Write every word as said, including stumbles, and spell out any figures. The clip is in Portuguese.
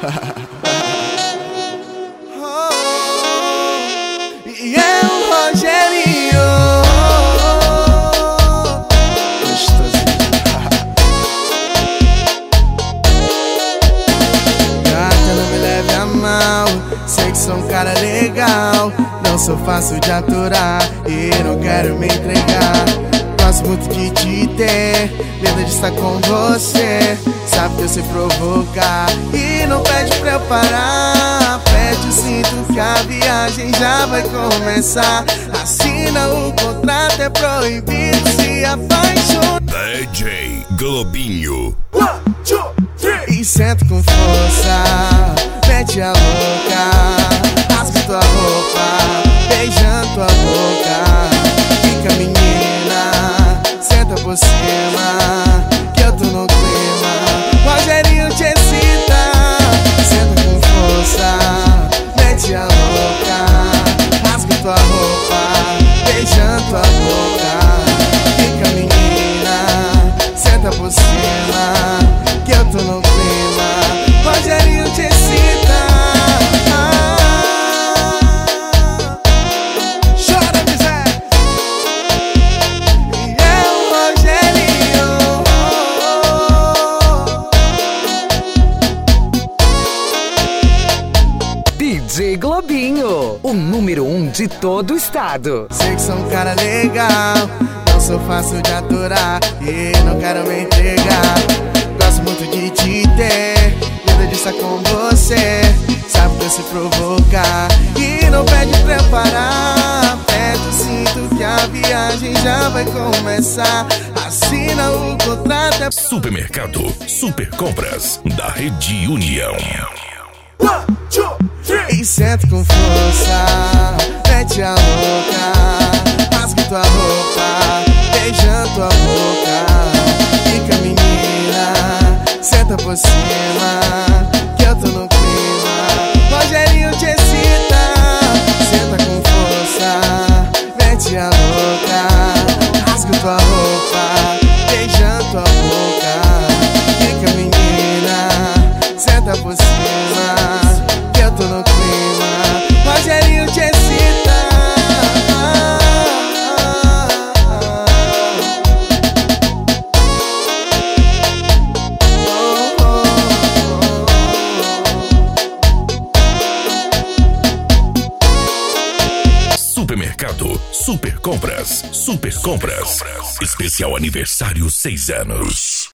E é o Rogerinho. Gostosinho. Gata, não me leve a mal. Sei que sou um cara legal. Não sou fácil de aturar e não quero me entregar. Gosto muito de te ter, medo de estar com você. Sabe que eu sei provocar e não pede pra eu parar. Pede o cinto que a viagem já vai começar. Assina o contrato, é proibido se apaixonar. D J Globinho. One, two, three. E senta com força, mete a louca. Rasga tua roupa, beijando tua boca. Fica menina, senta por cima, que eu tô no clima. Rogerinho te excita. Senta com força, mete a louca. Rasga tua roupa, beijando tua boca. Fica menina, senta por cima, que eu tô no clima. Rogerinho te excita. Chora, miséria. E é o Rogerinho. D J Globinho, o número um de todo o estado. Sei que sou um cara legal, não sou fácil de aturar e não quero me entregar. Gosto muito de te ter, medo de estar com você. Sabe que eu sei provocar e não pede pra eu parar. Pede o cinto que a viagem já vai começar. Assina o contrato, é Supermercado Super Compras da Rede União. One, two, three. E senta com força, mete a louca. Rasga tua roupa, beijando tua boca. Fica menina, senta por cima, que eu tô no clima. Rogerinho te excita. Senta com força, mete a louca. Rasga tua roupa, beijando tua boca. Fica menina, senta por cima, que eu tô no clima. Rogerinho te excita. Supermercado Super Compras. Super Compras. Especial aniversário seis anos.